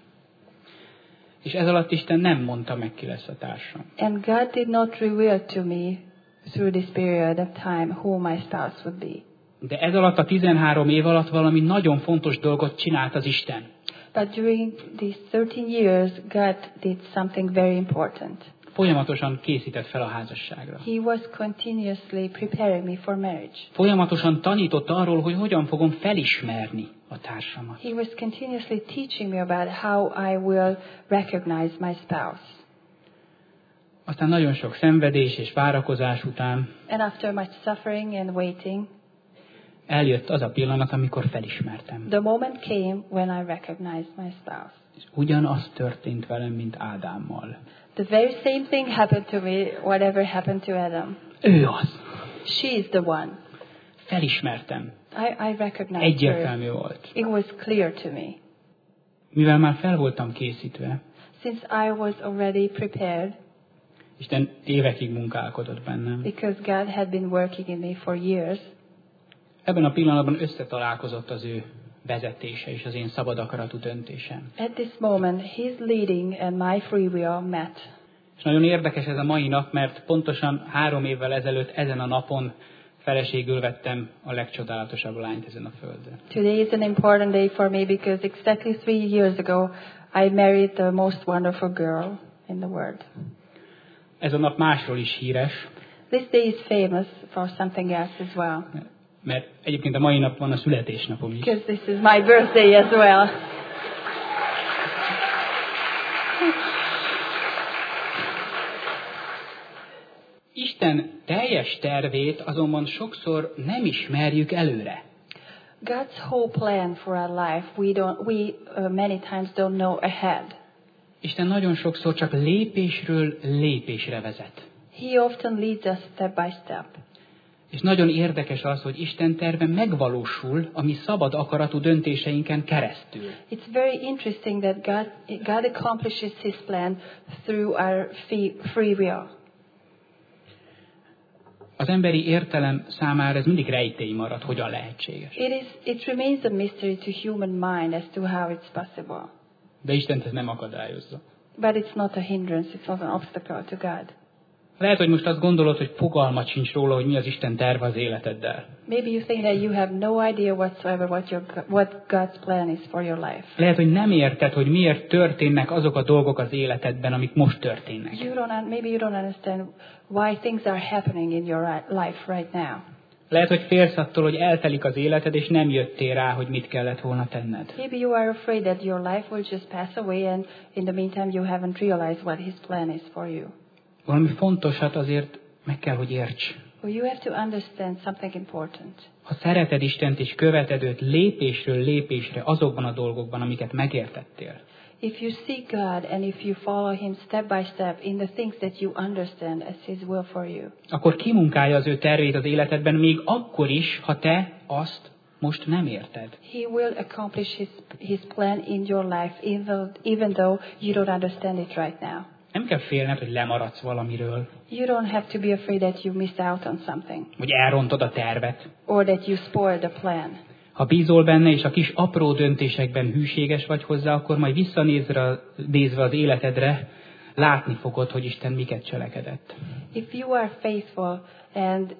És ez alatt Isten nem mondta meg, ki lesz a társam. And God did not reveal to me through this period of time who my spouse would be. De ez alatt a 13 év alatt valami nagyon fontos dolgot csinált az Isten. But during these 13 years, God did something very important. Folyamatosan készített fel a házasságra. He was continuously preparing me for marriage. Folyamatosan tanított arról, hogy hogyan fogom felismerni a társamat. He was continuously teaching me about how I will recognize my spouse. Aztán nagyon sok szenvedés és várakozás után And after much suffering and waiting, eljött az a pillanat, amikor felismertem. the moment came when I recognized my spouse. És ugyanaz történt velem, mint Ádámmal. The very same thing happened to me, whatever happened to Adam. Ő az. She is the one. Felismertem. I recognized her. Egyértelmű volt. It was clear to me. Mivel már fel voltam készítve, Since I was already prepared, Isten évekig munkálkodott bennem. because God had been working in me for years, Ebben a pillanatban összetalálkozott az ő vezetése és az én szabad akaratú döntésem. at this moment, His leading and my free will met. És nagyon érdekes ez a mai nap, mert pontosan 3 évvel ezelőtt ezen a napon feleségül vettem a legcsodálatosabb lányt ezen a földön. Today is an important day for me because exactly 3 years ago, I married the most wonderful girl in the world. Ez a nap másról is híres, This day is famous for something else as well, mert egyébként a mai nap van a születésnapom is. because this is my birthday as well. Isten teljes tervét azonban sokszor nem ismerjük előre. God's whole plan for our life, we many times don't know ahead. Isten nagyon sokszor csak lépésről lépésre vezet. He often leads us step by step. És nagyon érdekes az, hogy Isten terve megvalósul a mi szabad akaratú döntéseinken keresztül. It's very interesting that God accomplishes His plan through our free will. Az emberi értelem számára ez mindig rejtély marad, hogyan lehetséges. It remains a mystery to human mind as to how it's possible. De Istent ez nem akadályozza. But it's not a hindrance, it's not an obstacle to God. Lehet, hogy most azt gondolod, hogy fogalmat sincs róla, hogy mi az Isten terve az életeddel. Maybe you think that you have no idea whatsoever what God's plan is for your life. Lehet, hogy nem érted, hogy miért történnek azok a dolgok az életedben, amik most történnek. Maybe you don't understand why things are happening in your life right now. Lehet, hogy félsz attól, hogy eltelik az életed, és nem jöttél rá, hogy mit kellett volna tenned. Maybe you are afraid that your life will just pass away and in the meantime you haven't realized what His plan is for you. Valami fontosat azért meg kell, hogy érts. Well, you have to understand something important. Ha szereted Istent és követed őt lépésről lépésre azokban a dolgokban, amiket megértettél, If you seek God and if you follow Him step by step in the things that you understand as His will for you, akkor kimunkálja az ő tervét az életedben, még akkor is, ha te azt most nem érted. He will accomplish His plan in your life even though you don't understand it right now. Nem kell félned, hogy lemaradsz valamiről, You don't have to be afraid that you missed out on something vagy elrontod a tervet. or that you spoiled the plan. Ha bízol benne, és a kis apró döntésekben hűséges vagy hozzá, akkor majd visszanézve az életedre, látni fogod, hogy Isten miket cselekedett. If you are faithful and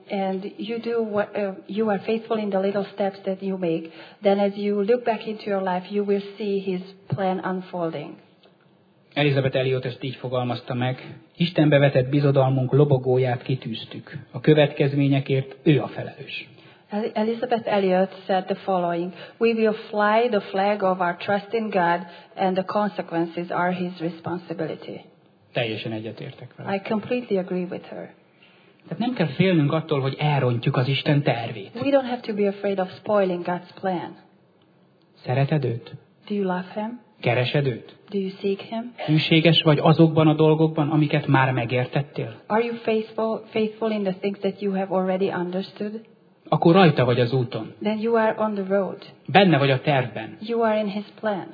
you are faithful in the little steps that you make, then as you look back into your life, you will see His plan unfolding. Elizabeth Elliot ezt így fogalmazta meg: Istenbe vetett bizodalmunk lobogóját kitűztük. A következményekért ő a felelős. Elizabeth Elliot said the following: We will fly the flag of our trust in God, and the consequences are His responsibility. Teljesen egyetértek vele. I completely agree with her. Tehát nem kell félnünk attól, hogy elrontjuk az Isten tervét. We don't have to be afraid of spoiling God's plan. Szereted őt? Do you love Him? Keresed őt? Do you seek him? Hűséges vagy azokban a dolgokban, amiket már megértettél? Are you faithful in the things that you have already understood? Akkor rajta vagy az úton. Then you are on the road. Benne vagy a tervben. You are in his plan.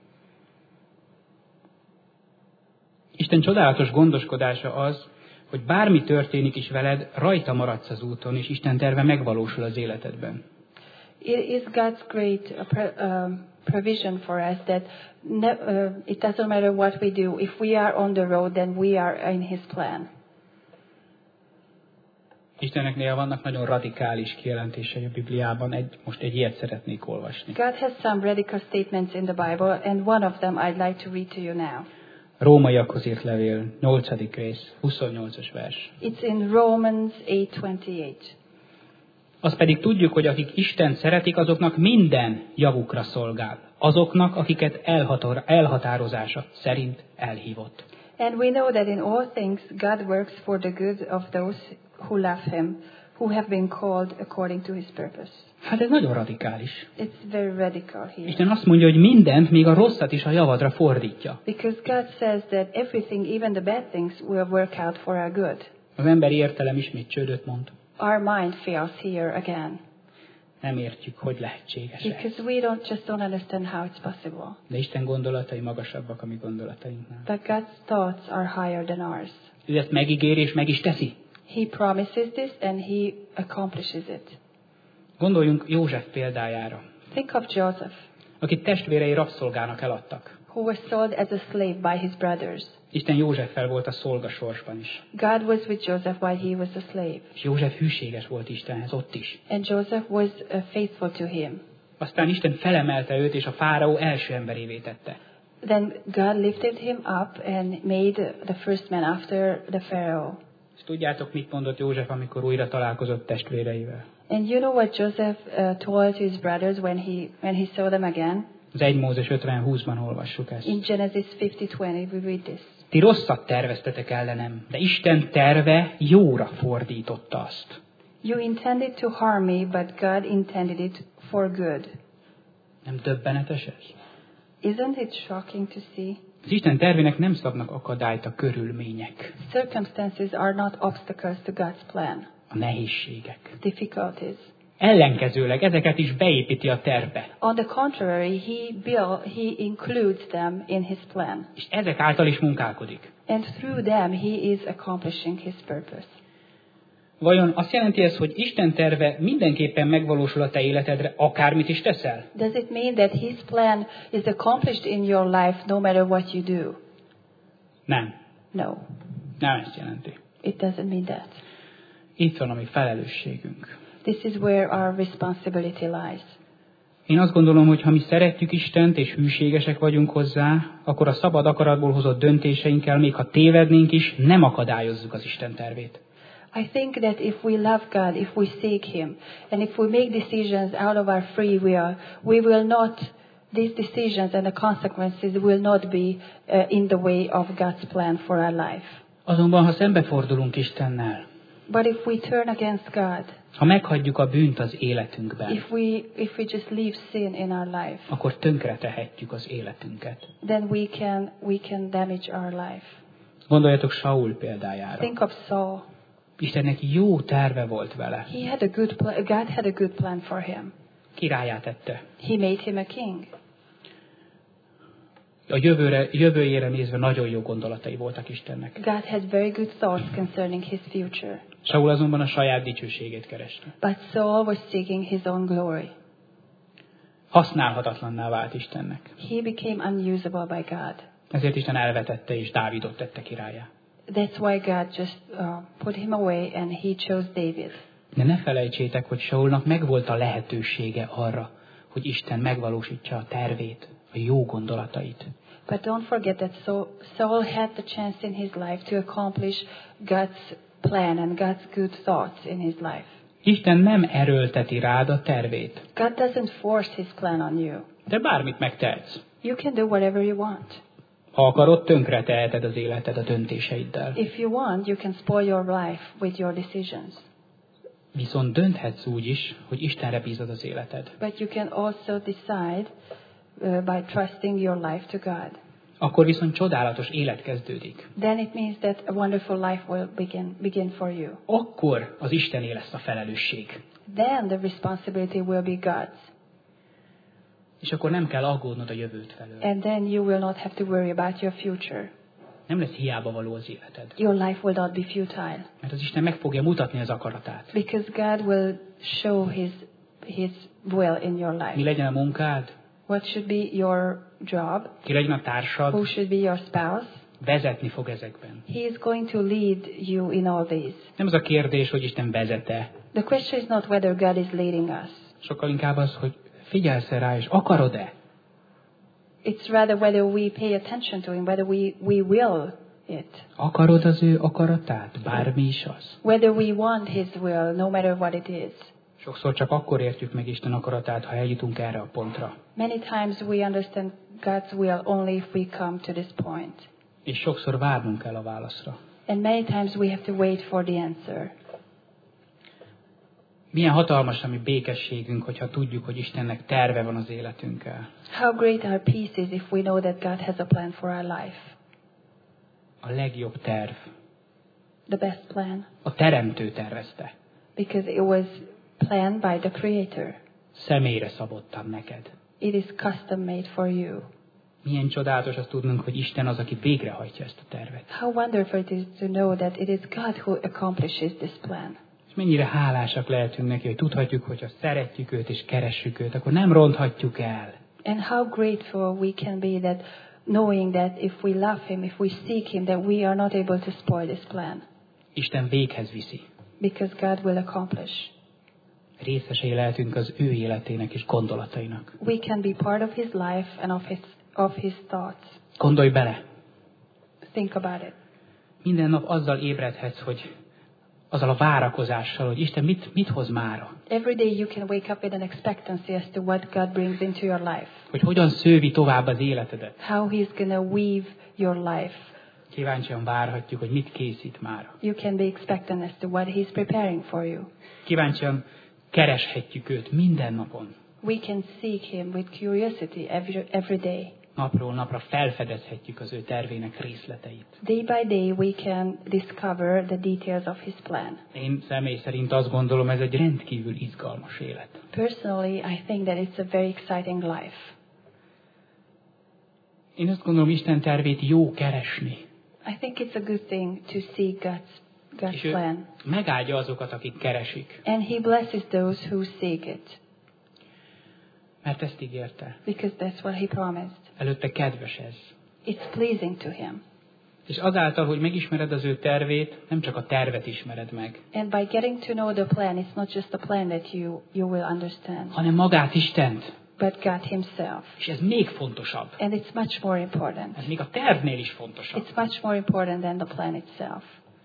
Isten csodálatos gondoskodása az, hogy bármi történik is veled, rajta maradsz az úton, és Isten terve megvalósul az életedben. It is God's great provision for us that it doesn't matter what we do. If we are on the road, then we are in his plan. Istennek néha vannak nagyon radikális kijelentései a Bibliában. Most egy ilyet szeretnék olvasni. God has some radical statements in the Bible, and one of them I'd like to read to you now. Rómaiakhoz írt levél, 8. rész, 28-as vers. It's in Romans 8:28. Azt pedig tudjuk, hogy akik Istent szeretik, azoknak minden javukra szolgál. Azoknak, akiket elhatározása szerint elhívott. And we know that in all things God works for the good of those who love him, who have been called according to his purpose. Hát ez nagyon radikális. It's very radical here. Isten azt mondja, hogy mindent, még a rosszat is a javadra fordítja. Because God says that everything, even the bad things, will work out for our good. Az emberi értelem ismét csődöt mond. Our mind fails here again. Nem értjük, hogy lehetséges ez. Because we don't understand how it's possible. De Isten gondolatai magasabbak a mi gondolatainknál. But God's thoughts are higher than ours. Ő ezt megígéri és meg is teszi. He promises this and he accomplishes it. Gondoljunk József példájára, Think of Joseph, akit testvérei rabszolgának eladtak. who was sold as a slave by his brothers. Isten Józseffel volt a szolgasorsban is. God was with Joseph while he was a slave. És József hűséges volt Istenhez ott is. And Joseph was faithful to him. Aztán Isten felemelte őt, és a fáraó első emberévé tette. Then God lifted him up and made the first man after the Pharaoh. És tudjátok, mit mondott József, amikor újra találkozott testvéreivel? And you know what Joseph told his brothers when he saw them again? Az 1 Mózes 50:20-ban olvassuk ezt. In Genesis 50:20 we read this. Ti rosszat terveztetek ellenem, de Isten terve jóra fordította azt. You intended to harm me, but God intended it for good. Nem döbbenetes ez? Isn't it shocking to see? Az Isten tervének nem szabnak akadályt a körülmények, Circumstances are not obstacles to God's plan. a nehézségek. Difficulties. Ellenkezőleg ezeket is beépíti a tervbe. On the contrary, he includes them in his plan. És ezek által is munkálkodik. And through them he is accomplishing his purpose. Vajon azt jelenti ez, hogy Isten terve mindenképpen megvalósul a te életedre, akármit is teszel? Does it mean that his plan is accomplished in your life no matter what you do? Nem. No, Nem ezt jelenti. it doesn't mean that. Itt van a mi felelősségünk. This is where our responsibility lies. Én azt gondolom, hogy ha mi szeretjük Istent és hűségesek vagyunk hozzá, akkor a szabad akaratból hozott döntéseinkkel, még ha tévednénk is, nem akadályozzuk az Isten tervét. I think that if we love God, if we seek him, and if we make decisions out of our free will, these decisions and the consequences will not be in the way of God's plan for our life. Azonban, ha szembefordulunk Istennel, But if we turn against God, ha meghagyjuk a bűnt az életünkben, if we just leave sin in our life, akkor tönkretehetjük az életünket. then we can damage our life. Gondoljatok Saul példájára. Think of Saul. Istennek jó terve volt vele. God had a good plan for him. Királlyá tette. He made him a king. A jövőjére nézve nagyon jó gondolatai voltak Istennek. God had very good thoughts concerning his future. Saul azonban a saját dicsőségét kereste. But Saul was seeking his own glory. Használhatatlanná vált Istennek. He became unusable by God. Ezért Isten elvetette és Dávidot tette királlyá. That's why God just put him away and he chose David. De ne felejtsétek, hogy Saulnak megvolt a lehetősége arra, hogy Isten megvalósítsa a tervét, a jó gondolatait. But don't forget that Saul had the chance in his life to accomplish God's plan and God's good thoughts in his life. Isten nem erőlteti rád a tervét. God doesn't force his plan on you. De bármit megtehetsz. You can do whatever you want. Ha akarod, tönkre teheted az életed a döntéseiddel. If you want, you can spoil your life with your decisions. Viszont dönthetsz úgy is, hogy Istenre bízod az életed. But you can also decide by trusting your life to God. Akkor viszont csodálatos élet kezdődik. Then it means that a wonderful life will begin for you. Akkor az Istené lesz a felelősség. Then the responsibility will be God's. És akkor nem kell aggódnod a jövőt felől. And then you will not have to worry about your future. Nem lesz hiába való az életed. Your life will not be futile. Mert az Isten meg fogja mutatni az akaratát. Because God will show His will in your Mi life. legyen a munkád? What should be your job? Ki legyen a Who társad? should be your spouse? Vezetni fog ezekben. He is going to lead you in all these. Nem az a kérdés, hogy Isten vezete. The question is not whether God is leading us. Sokkal inkább az, hogy figyelsz rá, és akarod-e? It's rather whether we pay attention to Him, whether we will it. Akarod az ő akaratát, bármi is az? Whether we want His will, no matter what it is. Sokszor csak akkor értjük meg Isten akaratát, ha eljutunk erre a pontra. Many times we understand God's will only if we come to this point. És sokszor várnunk kell a válaszra. And many times we have to wait for the answer. Milyen hatalmas a mi békességünk, hogyha tudjuk, hogy Istennek terve van az életünkkel. How great our peace is if we know that God has a plan for our life. A legjobb terv. The best plan. A Teremtő tervezte. Because it was planned by the Creator. Személyre szabottan neked. It is custom made for you. Milyen csodálatos azt tudnunk, hogy Isten az, aki végrehajtja ezt a tervet. How wonderful it is to know that it is God who accomplishes this plan. És mennyire hálásak lehetünk neki, hogy tudhatjuk, hogy ha szeretjük őt és keressük őt, akkor nem ronthatjuk el. And how grateful we can be that knowing that if we love Him, if we seek Him, that we are not able to spoil this plan. Isten véghez viszi. Because God will accomplish. Részesei lehetünk az ő életének és gondolatainak. We can be part of His life and of His thoughts. Gondolj bele! Think about it. Minden nap azzal ébredhetsz, hogy azzal a várakozással, hogy Isten mit hoz mára. Every day you can wake up with an expectancy as to what God brings into your life. Hogy hogyan szővi tovább az életedet. How He's going to weave your life. Kíváncsian várhatjuk, hogy mit készít mára. You can be expectant as to what He's preparing for you. Kíváncsian kereshetjük őt minden napon. We can seek Him with curiosity every day. Napról napra felfedezhetjük az ő tervének részleteit. Day by day we can discover the details of His plan. Én személy szerint azt gondolom, ez egy rendkívül izgalmas élet. Personally, I think that it's a very exciting life. Én azt gondolom, Isten tervét jó keresni. I think it's a good thing to seek God's És ő plan. megáldja azokat, akik keresik. And He blesses those who seek it. Mert ezt ígérte. Because that's what He promised. Előtte kedves ez. It's pleasing to Him. És azáltal, hogy megismered az ő tervét, nem csak a tervet ismered meg, And by getting to know the plan, it's not just a plan that you will understand, hanem magát Istent. but God Himself. És ez még fontosabb. And it's much more important. Ez még a tervnél is fontosabb. It's much more important than the plan itself.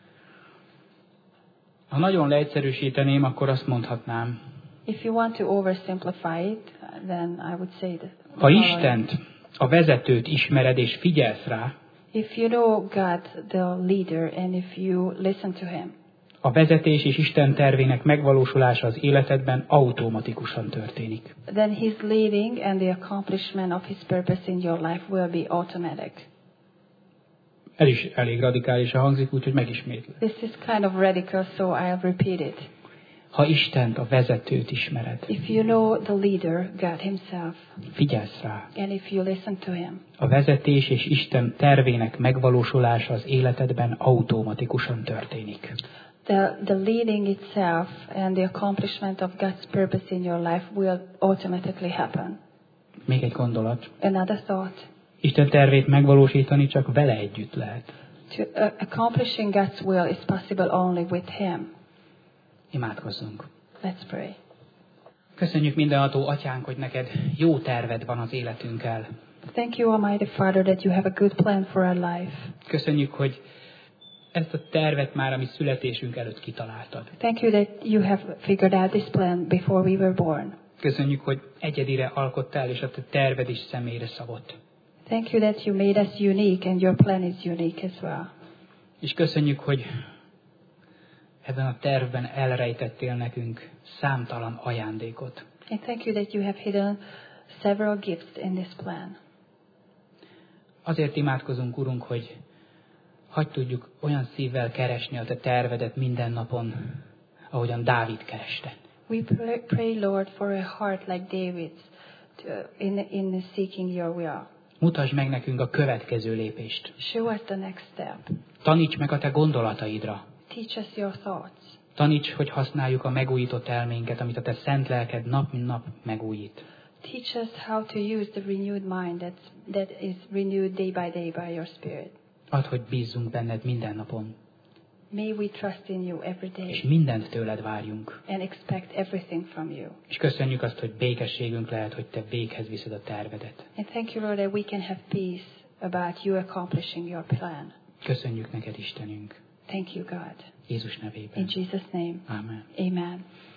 Ha nagyon leegyszerűsíteném, akkor azt mondhatnám, If you want to oversimplify it, then I would say that. ha Istent, a vezetőt ismered és figyelsz rá, If you know God, the leader, and if you listen to Him, a vezetés és Isten tervének megvalósulása az életedben automatikusan történik. then His leading and the accomplishment of His purpose in your life will be automatic. Ez is elég radikálisan hangzik, úgyhogy megismétlem. This is kind of radical, so I'll repeat it. Ha Istent, a vezetőt ismered, If you know the leader, God Himself, figyelsz rá, and if you listen to Him, a vezetés és Isten tervének megvalósulása az életedben automatikusan történik. the leading itself and the accomplishment of God's purpose in your life will automatically happen. Még egy gondolat. Another thought. Isten tervét megvalósítani csak vele együtt lehet. Accomplishing God's will is possible only with Him. Imádkozzunk. Let's pray. Köszönjük mindenható Atyánk, hogy neked jó terved van az életünkkel. Thank you, Almighty Father, that you have a good plan for our life. Köszönjük, hogy ezt a tervet már a mi születésünk előtt kitaláltad. Thank you that you have figured out this plan before we were born. Köszönjük, hogy egyedire alkottál, és a te terved is személyre szabott. Thank you that you made us unique and your plan is unique as well. És köszönjük, hogy ebben a tervben elrejtettél nekünk számtalan ajándékot. And thank you that you have hidden several gifts in this plan. Azért imádkozunk, Urunk, hogy hadd tudjuk olyan szívvel keresni a Te tervedet minden napon, ahogyan Dávid kereste. We pray, Lord, for a heart like David's in seeking your will. Mutasd meg nekünk a következő lépést. Show us the next step. Taníts meg a Te gondolataidra. Teach us your thoughts. Taníts, hogy használjuk a megújított elménket, amit a Te szent lelked nap mint nap megújít. Teach us how to use the renewed mind that is renewed day by day by your Spirit. Add, hogy bízzunk benned minden napon. May we trust in you every És day mindent tőled várjunk. and expect everything from you. És köszönjük azt, hogy békességünk lehet, hogy Te véghez viszed a tervedet. And thank you, Lord, that we can have peace about you accomplishing your plan. Köszönjük neked, Istenünk. Thank you, God. Jézus nevében. In Jesus' name, Amen. amen.